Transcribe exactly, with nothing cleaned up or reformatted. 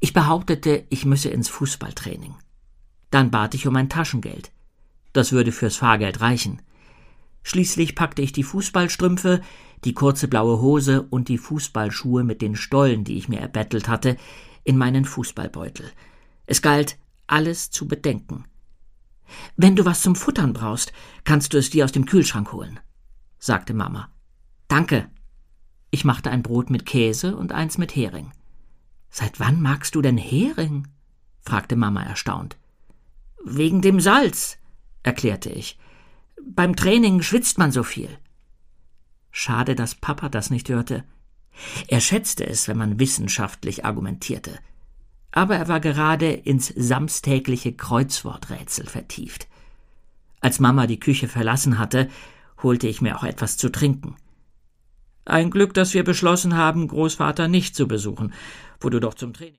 Ich behauptete, ich müsse ins Fußballtraining. Dann bat ich um ein Taschengeld. Das würde fürs Fahrgeld reichen. Schließlich packte ich die Fußballstrümpfe, die kurze blaue Hose und die Fußballschuhe mit den Stollen, die ich mir erbettelt hatte, in meinen Fußballbeutel. Es galt, alles zu bedenken. »Wenn du was zum Futtern brauchst, kannst du es dir aus dem Kühlschrank holen«, sagte Mama. »Danke.« Ich machte ein Brot mit Käse und eins mit Hering. »Seit wann magst du denn Hering?« fragte Mama erstaunt. »Wegen dem Salz«, erklärte ich. »Beim Training schwitzt man so viel.« Schade, dass Papa das nicht hörte. Er schätzte es, wenn man wissenschaftlich argumentierte. Aber er war gerade ins samstägliche Kreuzworträtsel vertieft. Als Mama die Küche verlassen hatte, holte ich mir auch etwas zu trinken. »Ein Glück, dass wir beschlossen haben, Großvater nicht zu besuchen, wo du doch zum Training